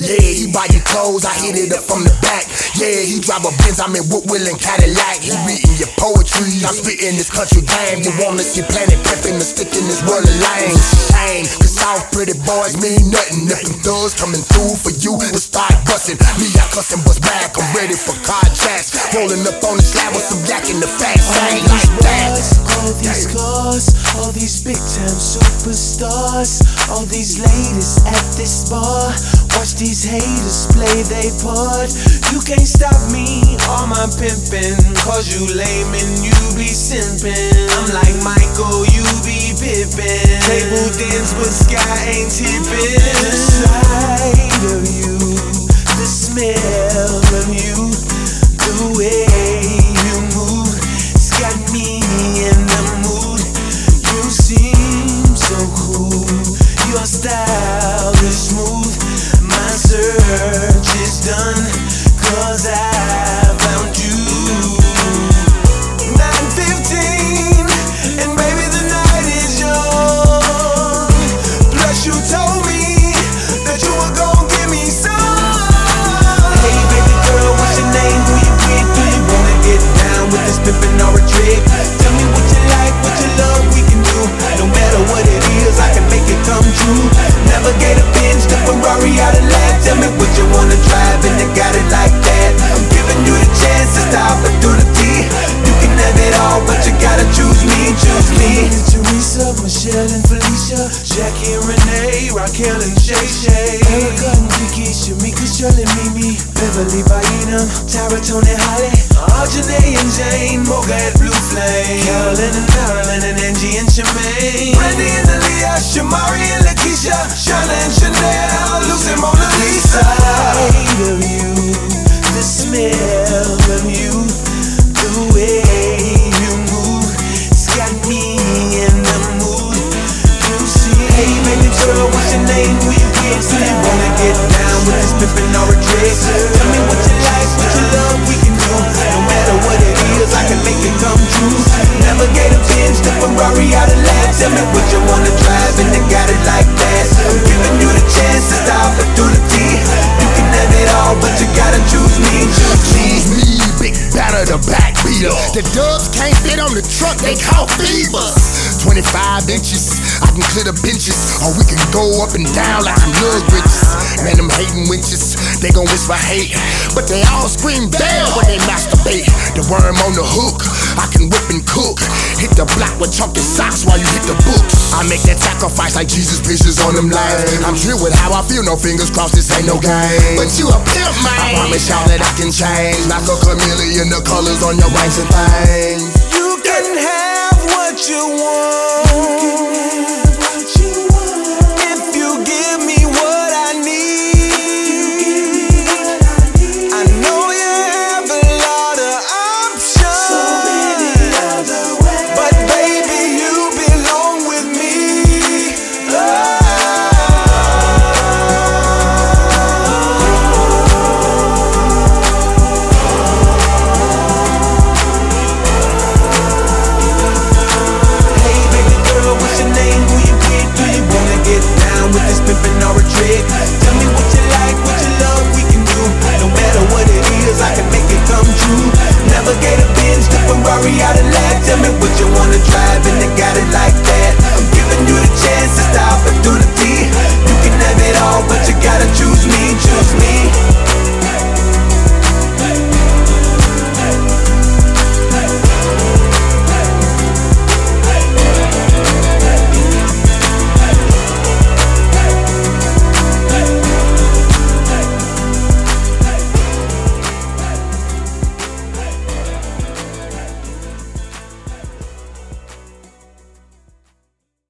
Yeah, he buy you clothes, I hit it up from the back. Yeah, he drive a Benz, I'm in Woodwill and Cadillac. He reading your poetry, I'm spitting this country game. You wanna see Planet Pimpin' and stick in this world of lane. Shame, cause all pretty boys mean nothing. If them thugs coming through for you, to start bustin'. Me, I cuss and bust back, I'm ready for contracts. Rolling up on the slab with some yak in the fast. I ain't like that. All these cars, all these big time superstars, all these ladies at this bar. Watch these haters play they part. You can't stop me or my pimpin', cause you lame and you be simpin'. I'm like Michael, you be pippin'. Table dance but sky ain't tippin'. The sight of you, the smell of you, the way you move, it's got me in the mood. You seem so cool, your style is smooth. My search is done, cause I found you. 9:15, and baby the night is young. Plus you told me that you were gon' give me some. Hey baby girl, what's your name, who you with? Do you wanna get down with this pimpin' or a trick? Tell me what you like, what you love, we can do. No matter what it is, I can make it come true. Navigate a Benz to Ferrari out of lag. Tell me what you wanna drive and you got it like that. I'm giving you the chance, it's the opportunity. You can have it all, but you gotta choose me, choose me. Teresa, Michelle and Felicia, Jackie and Renee, Raquel and Shay Shay, Erica and Kiki, Shamika, Shirley, Mimi, Beverly, Baina, Tara, Tony, Holly, Aljanae and Jane, Mocha and Blue Flame, Carolyn and Marilyn and Angie and Shemaine, Brandy and Aaliyah, Shamari and Lakeisha, Shauna and Chanel, Lucy, Mona Lisa. The sight of you, the smell of you, the way you move, it's got me in the mood. You see, hey baby girl, what's your name, who you with? Do you wanna get down with this pimpin' or a trick? Tell me what you like, what you love, we can do. No matter what it is, I can make it come true. Navigate a Benz to Ferrari out of lag. Tell me what you wanna drive and you got it like that. I'm giving you the chance, it's the opportunity. You can have it all, but you gotta choose me, choose me. Big batter the back beater. The dubs can't fit on the truck, they call fevers. 25 inches, I can clear the benches, or we can go up and down like some lug bridges. Man, them hating winches, they gon' whisper hate, but they all scream damn when they masturbate. The worm on the hook, I can whip and cook. Hit the block with chunky socks while you hit the books. I make that sacrifice like Jesus pictures on them lines. I'm chill with how I feel, no fingers crossed, this ain't no game. But you a pimp, man. I promise y'all that I can change, like a chameleon, the colors on your rings and things. You can have what you want.